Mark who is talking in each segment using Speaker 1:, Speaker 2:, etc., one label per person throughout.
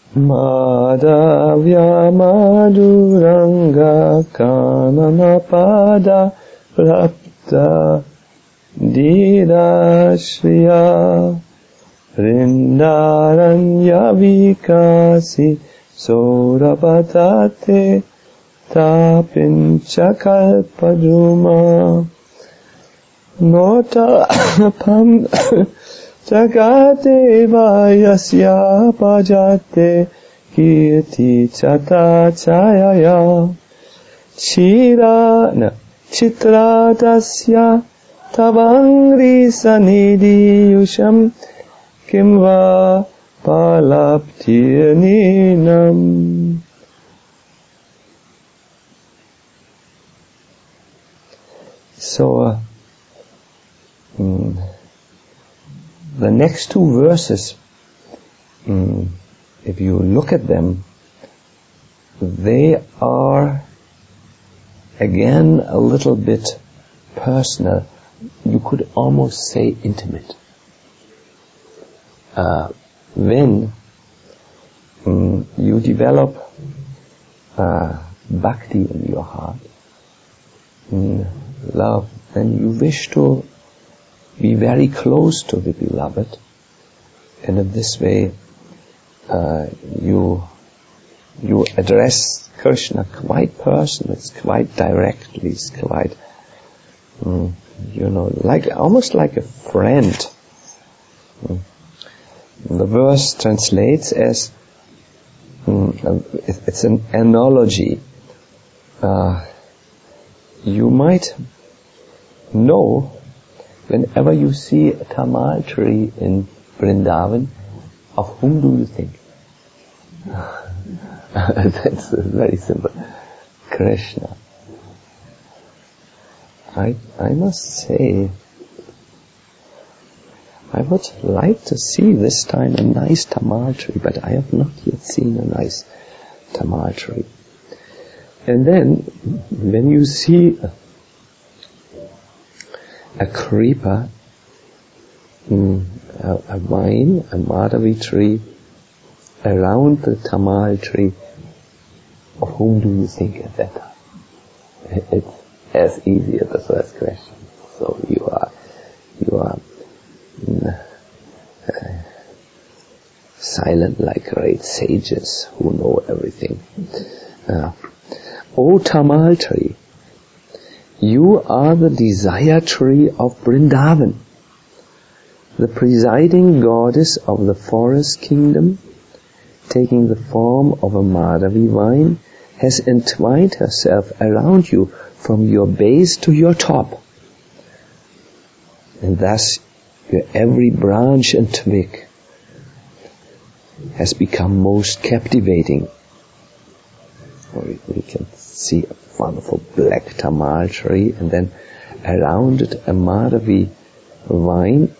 Speaker 1: Madhavya Madhuranga Kamamapada Prapta Didashriya Vrindaranya Vikasi Sorapatate Tapincha Kalpadruma Nota Pam Jagate Vayasya Pajate Kirti Chata Chayaya Chitra Dasya Tavangri Sanidhi Yusham Kimva Palaptirninam. So, the next two verses, if you look at them, they are again a little bit personal. You could almost say intimate. When you develop bhakti in your heart, love, then you wish to be very close to the beloved, and in this way you address Krishna quite personally, it's quite directly, it's quite almost like a friend. The verse translates as it's an analogy. You might know, whenever you see a tamal tree in Vrindavan, of whom do you think? That's very simple. Krishna. I must say, I would like to see this time a nice tamal tree, but I have not yet seen a nice tamal tree. And then, when you see a creeper, a vine, a madhavi tree, around the tamal tree, of whom do you think at that time? It's as easy as the first question. So you are silent like great sages who know everything. O tamal tree, you are the desire tree of Vrindavan, the presiding goddess of the forest kingdom, taking the form of a madhavi vine, has entwined herself around you from your base to your top. And thus your every branch and twig has become most captivating. We can see a wonderful black tamal tree, and then around it a madhavi vine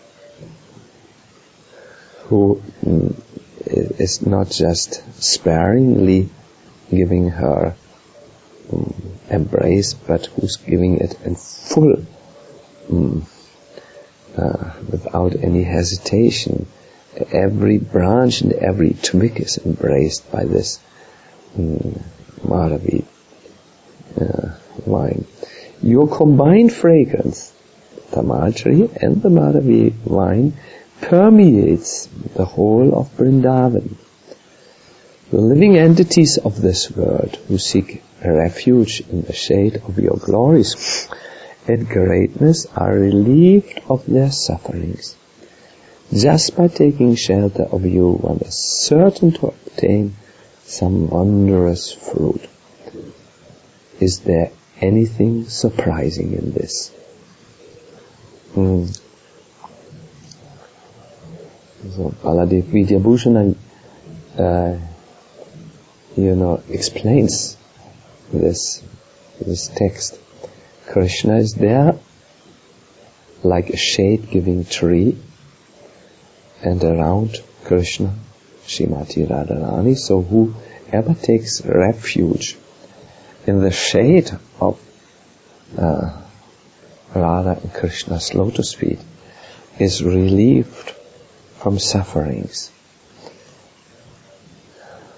Speaker 1: who is not just sparingly giving her embrace, but who's giving it in full, without any hesitation. Every branch and every twig is embraced by this madhavi vine. Your combined fragrance, tamal tree and the madhavi vine, permeates the whole of Vrindavan. The living entities of this world who seek refuge in the shade of your glories and greatness are relieved of their sufferings. Just by taking shelter of you, one is certain to obtain some wondrous fruit. Is there anything surprising in this? So Baladev Vidyabhushan explains this text. Krishna is there like a shade-giving tree, and around Krishna, Srimati Radharani. So whoever takes refuge in the shade of Radha and Krishna's lotus feet is relieved from sufferings.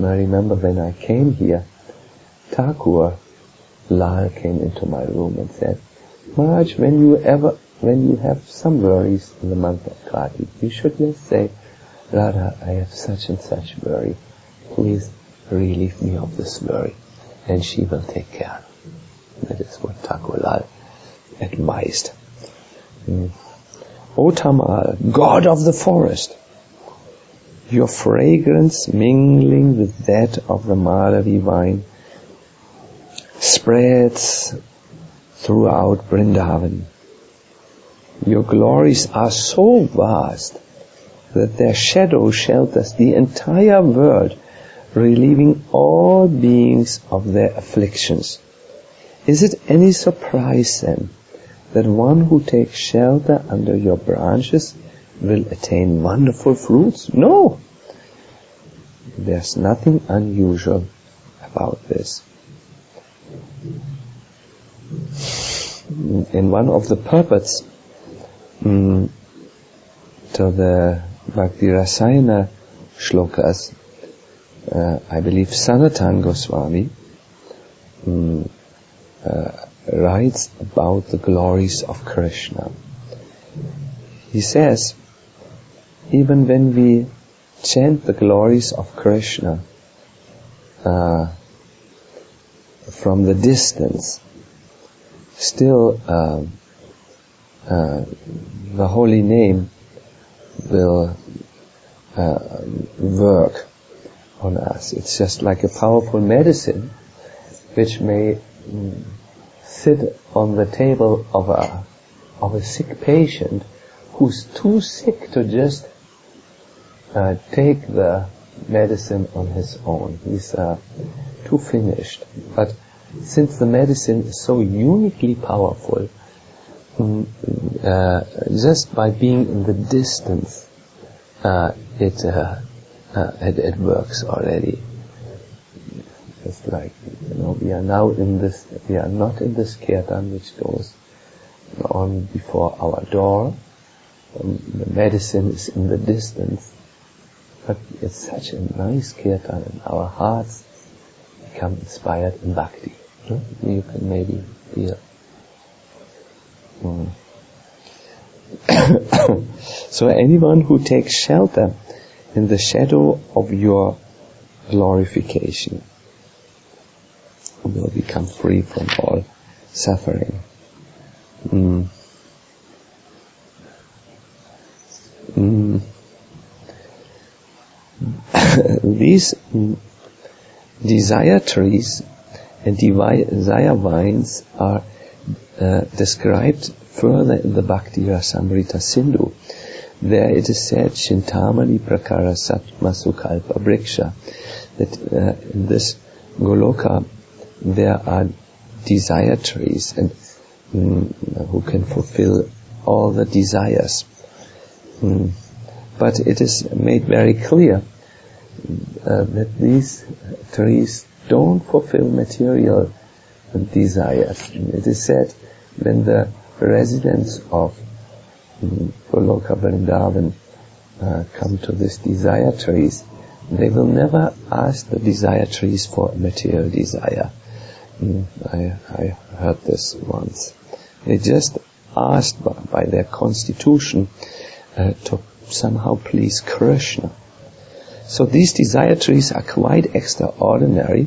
Speaker 1: I remember when I came here, Thakur Lal came into my room and said, Maharaj, when you have some worries in the month of Kartik, you should just say, Radha, I have such and such worry. Please relieve me of this worry, and she will take care. That is what Thakur Lal advised. O Tamal, God of the forest, your fragrance mingling with that of the Madhavi vine spreads throughout Vrindavan. Your glories are so vast that their shadow shelters the entire world, relieving all beings of their afflictions. Is it any surprise then that one who takes shelter under your branches will attain wonderful fruits? No! There's nothing unusual about this. In one of the purports to the Bhakti Rasayana shlokas, I believe Sanatan Goswami writes about the glories of Krishna. He says, even when we chant the glories of Krishna from the distance, still the holy name will work on us. It's just like a powerful medicine which may sit on the table of a sick patient who's too sick to just take the medicine on his own. He's too finished. But since the medicine is so uniquely powerful, just by being in the distance, it works already. It's like, we are not in this kirtan which goes on before our door. The medicine is in the distance, but it's such a nice kirtan, and our hearts become inspired in bhakti. You can maybe feel. So anyone who takes shelter in the shadow of your glorification will become free from all suffering. These desire trees and desire vines are described further in the Bhakti Rasamrita Sindhu. There it is said, Chintamani Prakara Satma Sukalpa Briksha, that in this Goloka there are desire trees and who can fulfill all the desires. But it is made very clear that these trees don't fulfill material desires. It is said, when the residents of Goloka Vrindavan come to these desire trees, they will never ask the desire trees for a material desire. I heard this once. They just asked by their constitution to somehow please Krishna. So these desire trees are quite extraordinary.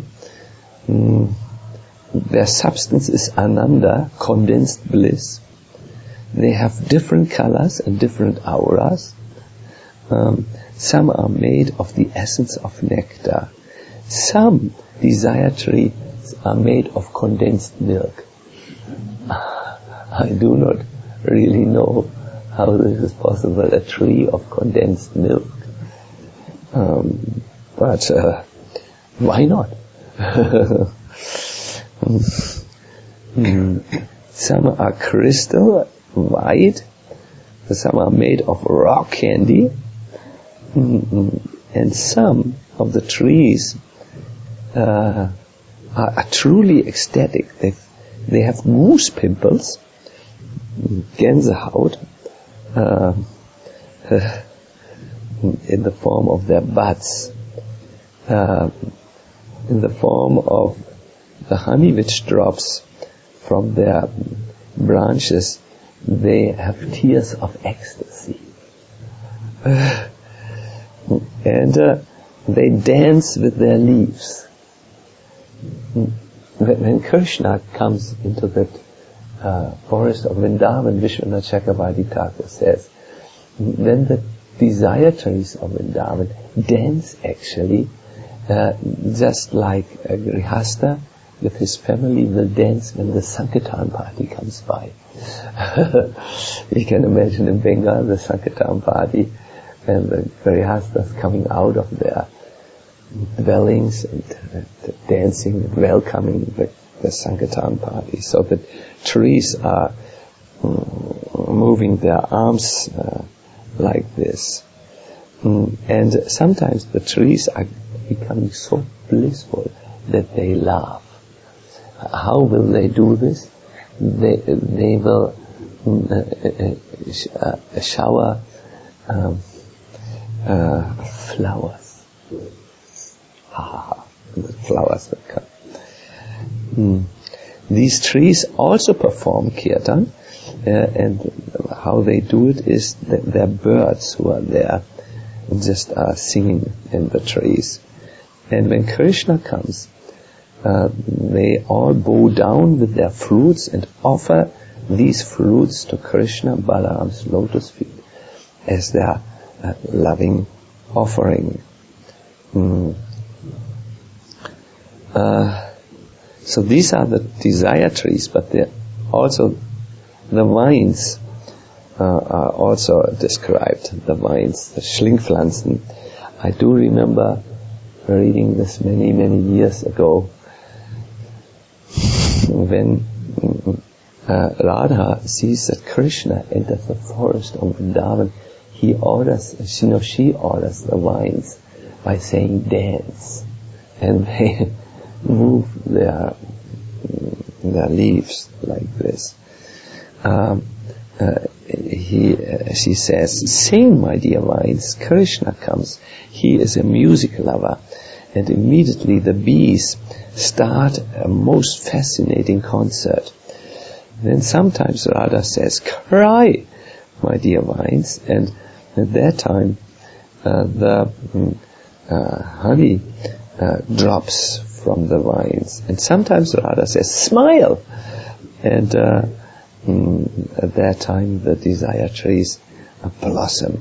Speaker 1: Their substance is ananda, condensed bliss. They have different colors and different auras. Some are made of the essence of nectar. Some desire trees are made of condensed milk. I do not really know how this is possible, a tree of condensed milk. But why not? Some are crystal white, some are made of rock candy, and some of the trees are truly ecstatic. They have goose pimples, Gänsehaut, in the form of their buds. in the form of the honey which drops from their branches. They have tears of ecstasy. And they dance with their leaves. When Krishna comes into that forest of Vrindavan, Vishwanath Chakravarti Thakur says, then the desire trees of Vrindavan dance actually just like a Grihastha with his family will dance when the Sankirtan party comes by. You can imagine in Bengal the Sankirtan party and the Grihasthas coming out of their dwellings and dancing and welcoming the Sankirtan party. So the trees are moving their arms like this. And sometimes the trees are becoming so blissful that they laugh. How will they do this? They will shower flowers. The flowers will come. These trees also perform kirtan, and how they do it is that they're birds who are there just singing in the trees. And when Krishna comes, they all bow down with their fruits and offer these fruits to Krishna, Balaram's lotus feet, as their loving offering. So these are the desire trees, but they're also the vines are also described. The vines, the Schlingpflanzen. I do remember reading this many, many years ago, when Radha sees that Krishna enters the forest of Vrindavan, she orders the vines by saying dance, and they move their leaves like this. She says, "Sing, my dear vines, Krishna comes. He is a music lover." And immediately the bees start a most fascinating concert. Then sometimes Radha says, "Cry, my dear vines," and at that time the honey drops from the vines. And sometimes Radha says, "Smile," and at that time the desire trees blossom.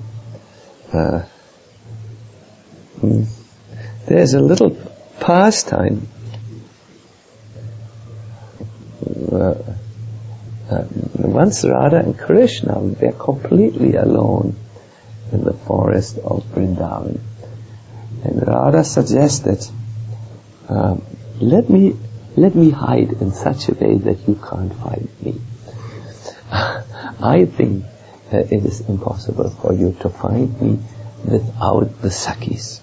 Speaker 1: There's a little pastime once Radha and Krishna were completely alone in the forest of Vrindavan, and Radha suggested, let me hide in such a way that you can't find me. I think that it is impossible for you to find me without the Sakhis.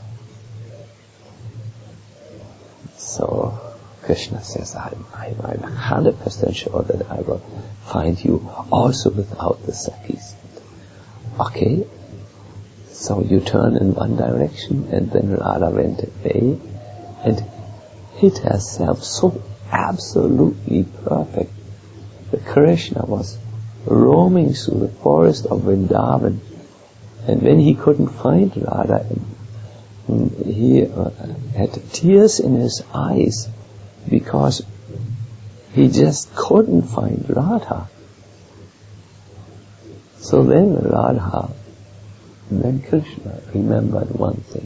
Speaker 1: So Krishna says, I'm 100% sure that I will find you also without the Sakhis. Okay, so you turn in one direction, and then Radha went away and hid herself so absolutely perfect that Krishna was roaming through the forest of Vrindavan, and when he couldn't find Radha, he had tears in his eyes because he just couldn't find Radha. So then Krishna remembered one thing.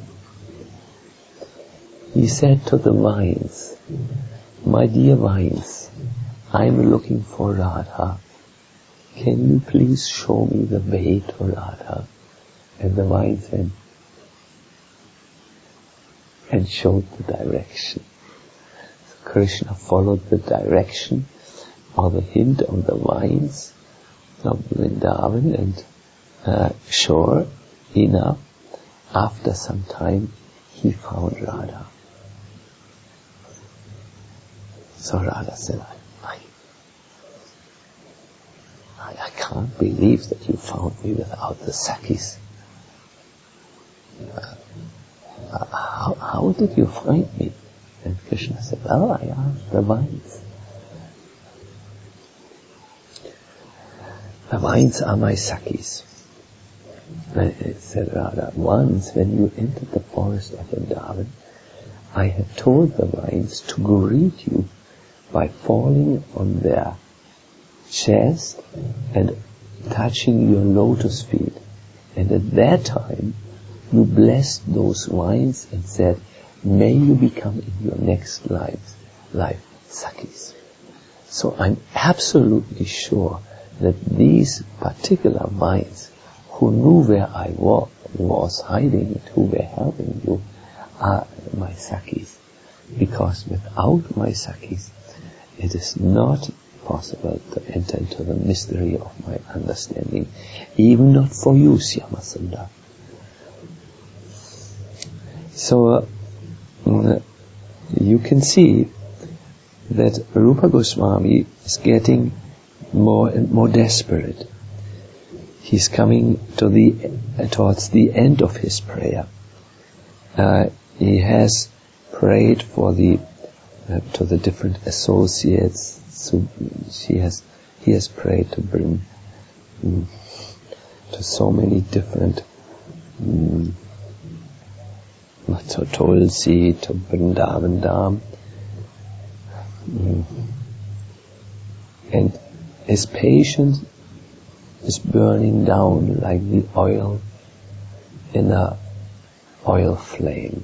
Speaker 1: He said to the vines, "My dear vines, I'm looking for Radha. Can you please show me the way to Radha?" And the vines went and showed the direction. So Krishna followed the direction or the hint of the vines of Vrindavan, and sure enough, after some time, he found Radha. So Radha said, I can't believe that you found me without the Sakhis. how did you find me? And Krishna said, well, I asked the vines. The vines are my Sakhis. And said Radha, once when you entered the forest of Vrindavan, I had told the vines to greet you by falling on their chest and touching your lotus feet. And at that time, you blessed those vines and said, may you become in your next life Sakhis. So I'm absolutely sure that these particular vines who knew where I was hiding and who were helping you are my Sakhis. Because without my Sakhis, it is not possible to enter into the mystery of my understanding, even not for you, Syamasundar. So you can see that Rupa Goswami is getting more and more desperate. He's coming towards the end of his prayer. He has prayed for to the different associates. So he has prayed to bring to so many different to Tulsi, to Vrindavan Dham, and his patience is burning down like the oil in a oil flame.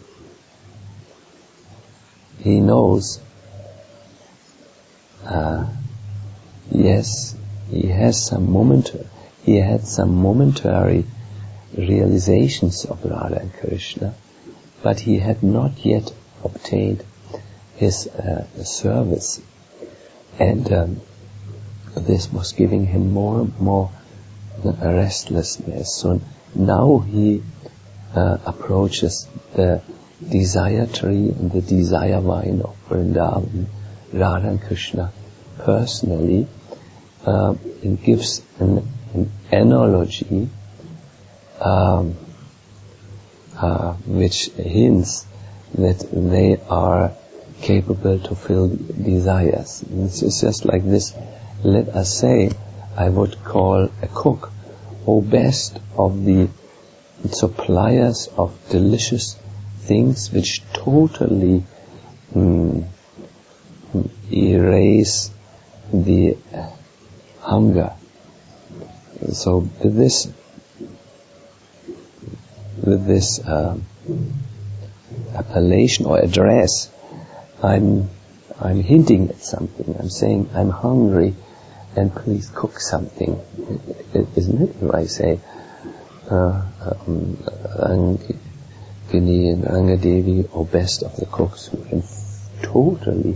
Speaker 1: He knows, yes, he had some momentary realizations of Radha and Krishna, but he had not yet obtained his service, and this was giving him more and more restlessness. So now he approaches the desire tree and the desire vine of Vrindavan, Radha and Krishna personally, and gives an analogy which hints that they are capable to fill desires. It's just like this. Let us say I would call a cook, best of the suppliers of delicious things which totally erase the hunger. So with this appellation or address, I'm hinting at something. I'm saying I'm hungry, and please cook something. Isn't it? If I say Angini and Angadevi, or best of the cooks, who can totally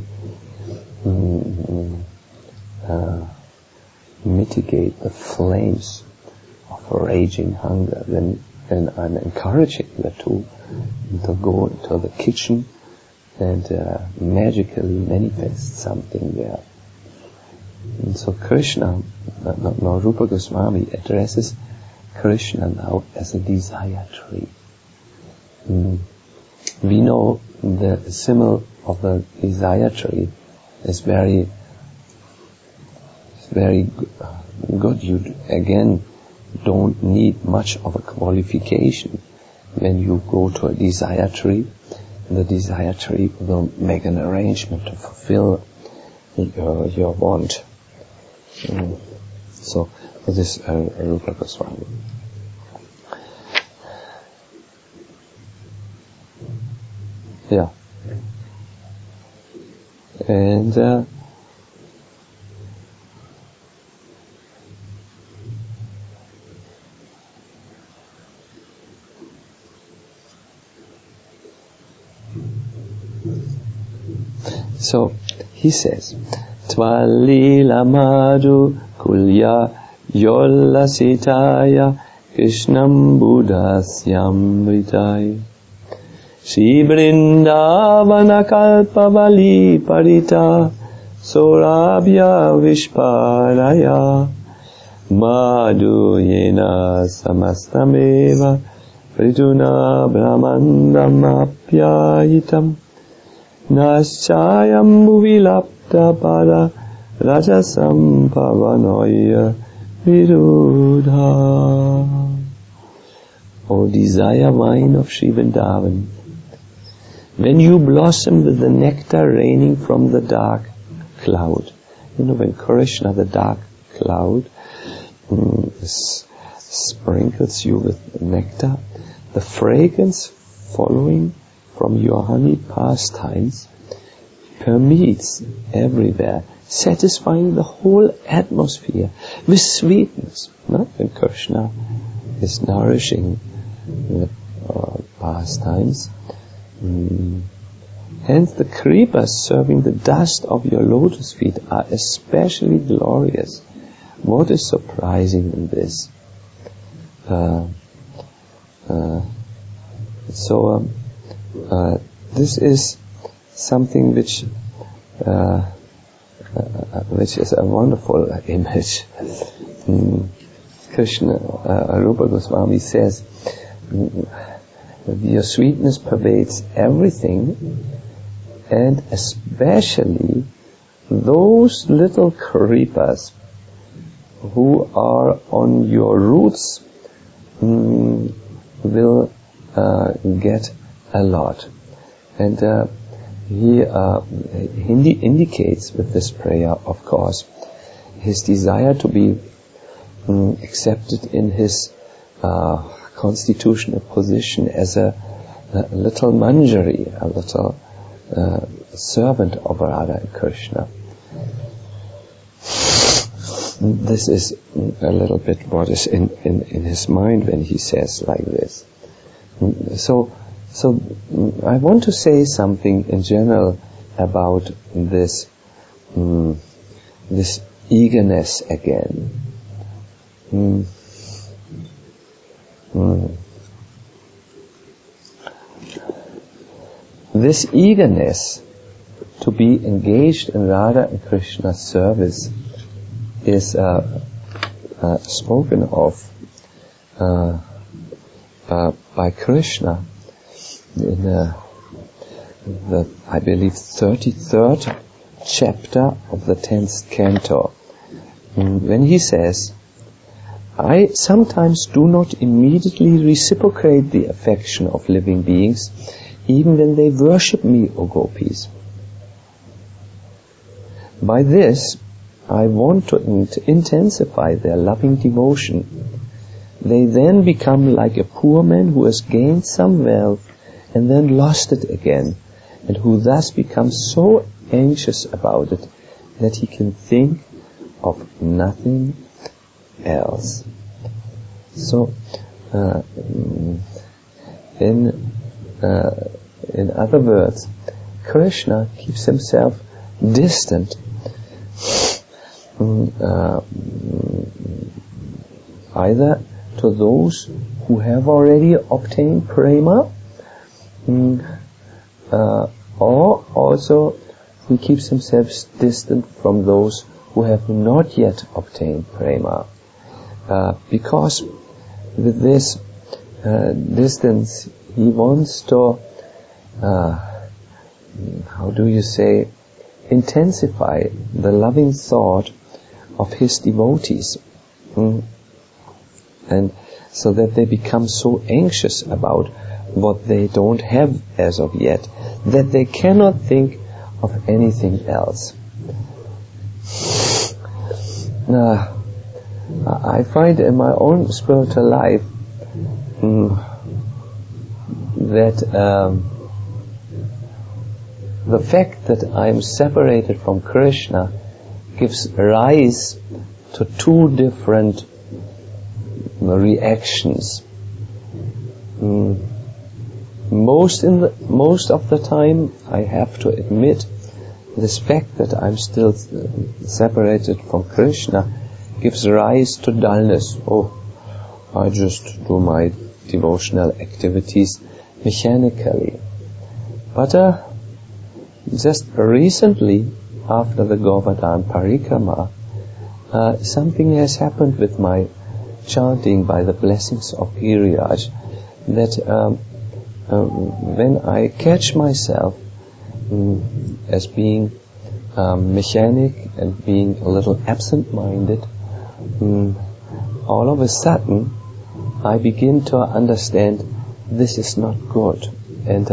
Speaker 1: mitigate the flames of raging hunger, then I'm encouraging the two to go into the kitchen and magically manifest something there. And so Krishna, now Rupa Goswami addresses Krishna now as a desire tree. We know the symbol of the desire tree is very good. You again don't need much of a qualification when you go to a desire tree. And the desire tree will make an arrangement to fulfill your want. So this is Rupa Goswami. Yeah. And so he says, Tvalila Madhu Kulya Yolla Sitaya Krishnam Buddhasyam Vitai Shri Vrindavana Kalpavali Parita Sorabhya Vishparaya Madhu Yena Samastameva Rituna brahmandamapyayitam naschayam bhuvilapta pada rajasam pavanoya virudha. O desire wine of Sri Vrindavan, when you blossom with the nectar raining from the dark cloud, when Krishna, the dark cloud, sprinkles you with nectar, the fragrance following from your honey pastimes permeates everywhere, satisfying the whole atmosphere with sweetness. When Krishna is nourishing the pastimes, hence the creepers serving the dust of your lotus feet are especially glorious. What is surprising in this? This is something which is a wonderful image. Krishna, Rupa Goswami says, your sweetness pervades everything, and especially those little creepers who are on your roots will get a lot. And he indicates with this prayer, of course, his desire to be accepted in his constitutional position as a little manjari, a little servant of Radha and Krishna. This is a little bit what is in his mind when he says like this. So I want to say something in general about this eagerness again. This eagerness to be engaged in Radha and Krishna's service is spoken of by Krishna in the, I believe, 33rd chapter of the 10th canto, when he says, I sometimes do not immediately reciprocate the affection of living beings, even when they worship me, O gopis. By this, I want to intensify their loving devotion. They then become like a poor man who has gained some wealth and then lost it again, and who thus becomes so anxious about it that he can think of nothing else. So, in other words, Krishna keeps himself distant either to those who have already obtained prema, or also he keeps himself distant from those who have not yet obtained prema. Because with this distance, he wants to, intensify the loving thought of his devotees. And so that they become so anxious about what they don't have as of yet, that they cannot think of anything else. I find in my own spiritual life that the fact that I am separated from Krishna gives rise to two different reactions. Most of the time, I have to admit, this fact that I'm still separated from Krishna gives rise to dullness. Oh, I just do my devotional activities mechanically. But just recently, after the Govardhan Parikrama, something has happened with my chanting by the blessings of Giriraj, that when I catch myself as being mechanic and being a little absent-minded, all of a sudden I begin to understand this is not good, and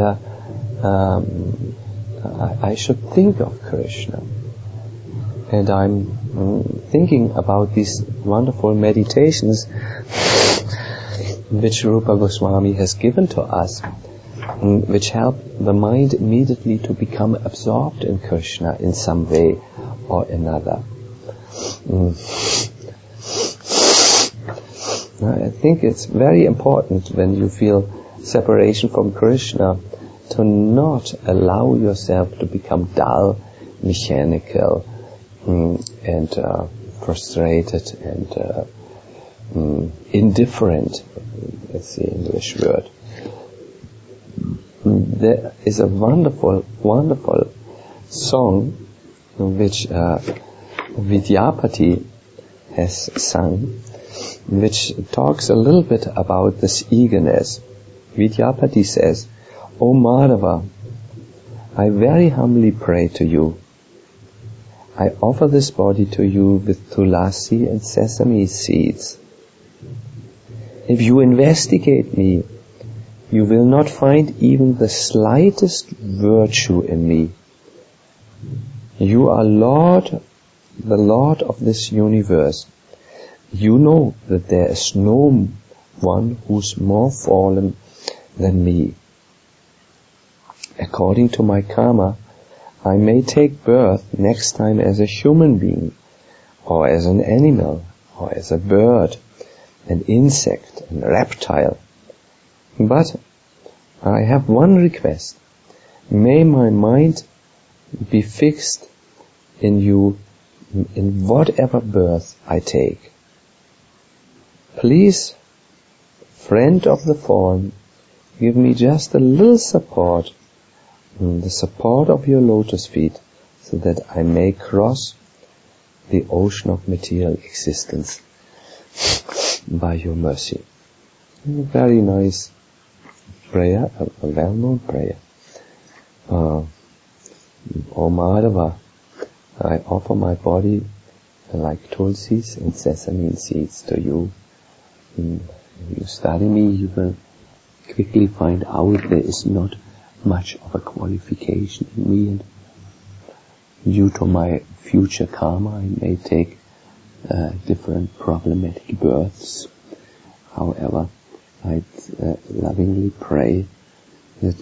Speaker 1: I should think of Krishna. And I'm thinking about these wonderful meditations which Rupa Goswami has given to us, which help the mind immediately to become absorbed in Krishna in some way or another. I think it's very important when you feel separation from Krishna to not allow yourself to become dull, mechanical, and frustrated and indifferent. That's the English word. There is a wonderful, wonderful song which Vidyapati has sung, which talks a little bit about this eagerness. Vidyapati says, "O Madhava, I very humbly pray to you. I offer this body to you with tulasi and sesame seeds. If you investigate me, you will not find even the slightest virtue in me. You are the Lord of this universe. You know that there is no one who's more fallen than me. According to my karma, I may take birth next time as a human being, or as an animal, or as a bird, an insect, a reptile. But I have one request. May my mind be fixed in you in whatever birth I take. Please, friend of the fallen, give me just a little support, the support of your lotus feet, so that I may cross the ocean of material existence by your mercy." A very nice prayer, a well-known prayer. O Madhava, I offer my body like tulsis and sesame seeds to you. If you study me, you will quickly find out there is not much of a qualification in me, and due to my future karma, I may take different problematic births. However, I lovingly pray that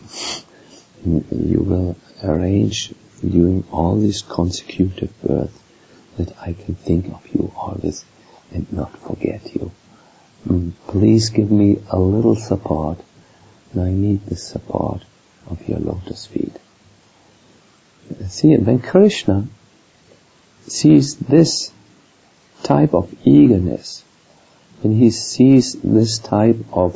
Speaker 1: you will arrange during all these consecutive births that I can think of you always and not forget you. Please give me a little support, and I need the support of your lotus feet. See, when Krishna sees this type of eagerness, when he sees this type of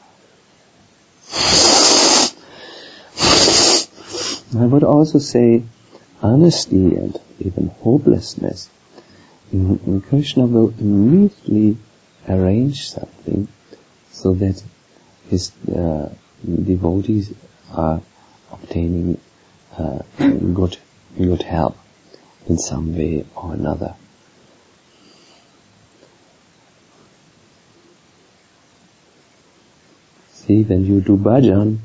Speaker 1: I would also say honesty and even hopelessness, Krishna will immediately arrange something so that his devotees are obtaining good help in some way or another. See, when you do bhajan,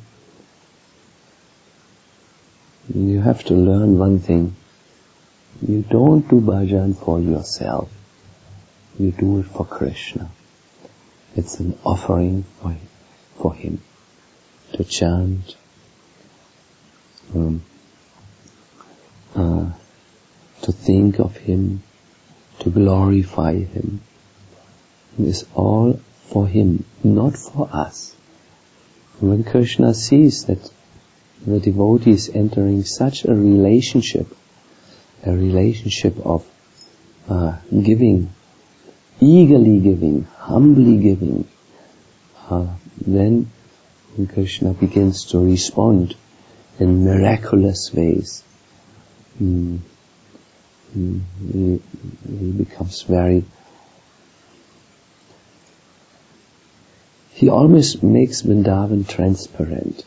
Speaker 1: you have to learn one thing. You don't do bhajan for yourself. You do it for Krishna. It's an offering for him to chant, to think of him, to glorify him. It is all for him, not for us. When Krishna sees that the devotee is entering such a relationship of giving, eagerly giving, humbly giving, then Krishna begins to respond in miraculous ways. He becomes He always makes Vrindavan transparent.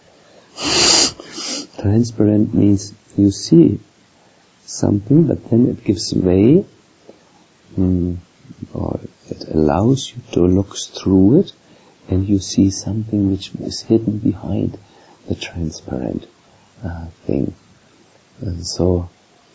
Speaker 1: Transparent means you see something, but then it gives way, or it allows you to look through it, and you see something which is hidden behind the transparent thing. And so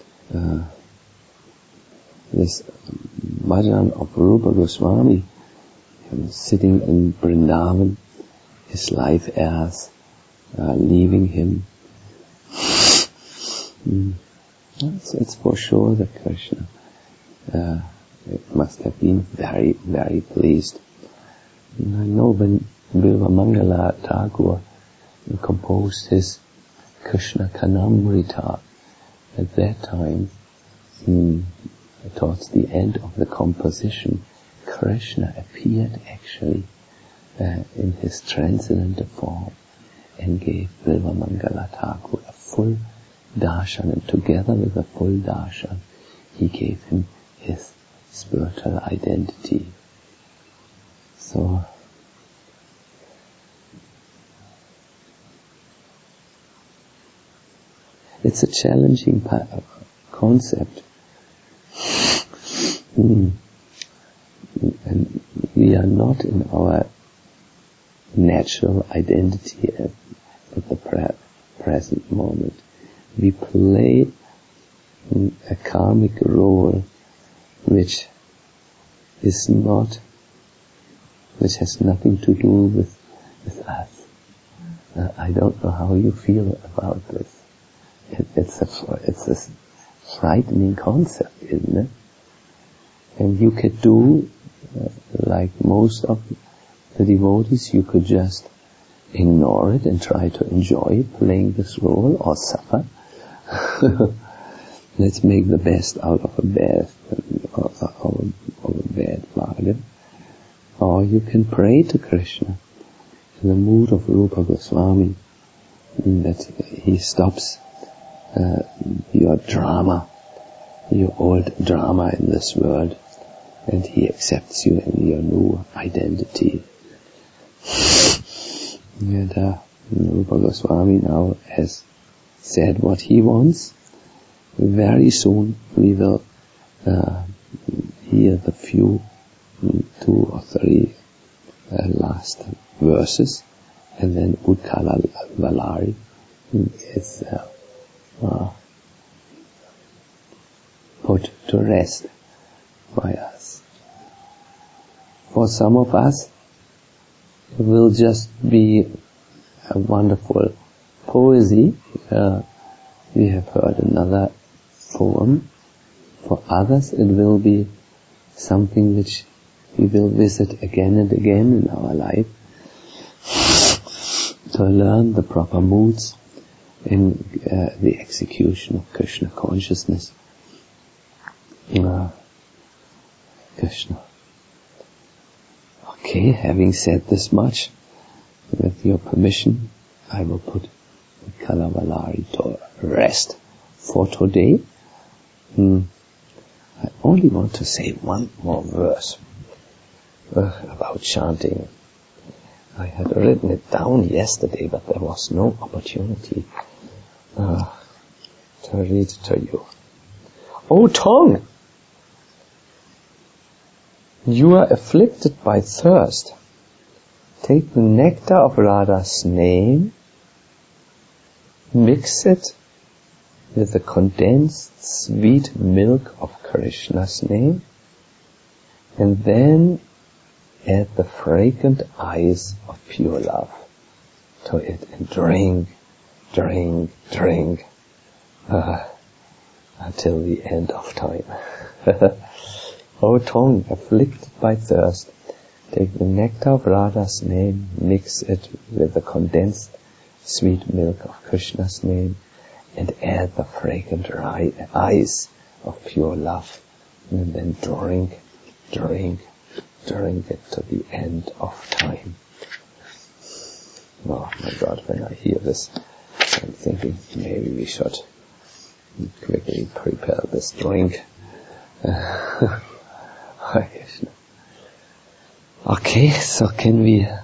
Speaker 1: this bhajan of Rupa Goswami, sitting in Vrindavan, his life heirs leaving him, it's for sure that Krishna it must have been very, very pleased. And I know when Bilva Mangala Thakur composed his Krishna Kanamrita, at that time, towards the end of the composition, Krishna appeared actually in his transcendental form and gave Bilva Mangala Thakur a full darshan, and together with a full darshan, he gave him his spiritual identity. So, it's a challenging concept. And we are not in our natural identity at the present moment. We play a karmic role which has nothing to do with us. I don't know how you feel about this. It's a frightening concept, isn't it? And you could do, like most of the devotees, you could just ignore it and try to enjoy playing this role, or suffer. Let's make the best out of a bad bargain. Or you can pray to Krishna in the mood of Rupa Goswami, that he stops your drama, your old drama in this world, and he accepts you in your new identity. And Rupa Goswami now has said what he wants. Very soon we will hear the few 2 or 3 last verses, and then Udkala Valari is put to rest by us. For some of us, it will just be a wonderful poesy. We have heard another poem. For others, it will be something which we will visit again and again in our life, to learn the proper moods in the execution of Krishna consciousness. Krishna. Okay, having said this much, with your permission, I will put Kalavalari to rest for today. I only want to say one more verse about chanting. I had written it down yesterday, but there was no opportunity to read to you. O tongue, you are afflicted by thirst. Take the nectar of Radha's name, mix it with the condensed sweet milk of Krishna's name, and then add the fragrant eyes of pure love to it, and drink until the end of time. O tongue, afflicted by thirst, take the nectar of Radha's name, mix it with the condensed sweet milk of Krishna's name, and add the fragrant eyes of pure love, and then drink it to the end of time. Oh my God, when I hear this, I'm thinking maybe we should quickly prepare this drink. Okay, so can we